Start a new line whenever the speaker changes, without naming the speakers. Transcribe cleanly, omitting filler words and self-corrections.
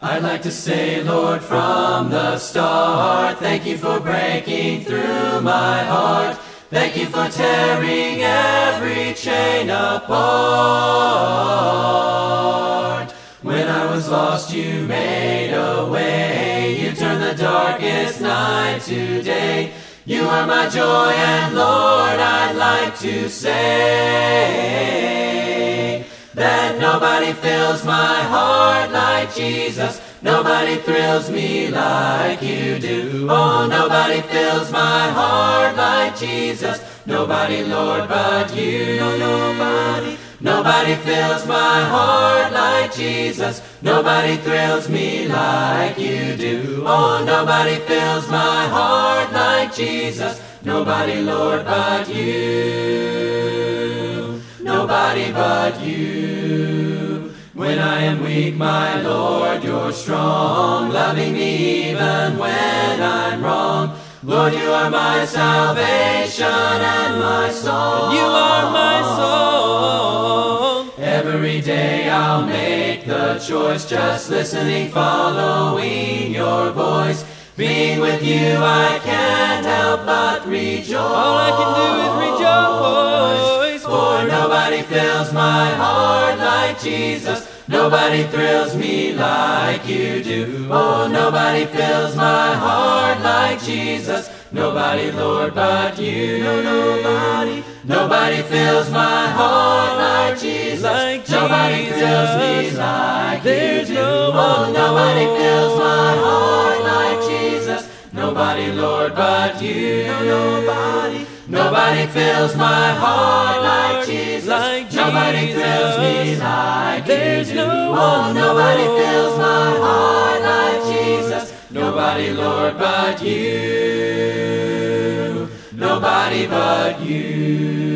I'd like to say, Lord, from the start, thank you for breaking through my heart. Thank you for tearing every chain apart. When I was lost, you made a way. You turned the darkest night to day. You are my joy, and Lord, I'd like to say that nobody fills my heart like Jesus. Nobody thrills me like you do. Oh, nobody fills my heart like Jesus. Nobody, Lord, but you. No, nobody. Nobody fills my heart like Jesus. Nobody thrills me like you do. Oh, nobody fills my heart like Jesus. Nobody, Lord, but you. Nobody but you. When I am weak, my Lord, you're strong, loving me even when I'm wrong. Lord, you are my salvation and my song.
You are my song.
Every day I'll make the choice, just listening, following your voice. Being with you, I can't help but rejoice.
All I can do is rejoice.
For nobody fills my heart like Jesus. Nobody thrills me like you do. Oh, nobody fills my heart like Jesus. Nobody, Lord, but you. No, nobody. Nobody fills my heart like Jesus. Nobody thrills me like you do. Oh, nobody fills my heart like Jesus. Nobody, Lord, but you. No, nobody. Nobody fills my heart like Jesus. Nobody thrills me like you do. Oh, nobody fills my heart like Jesus. Nobody, Lord, but you. Nobody but you.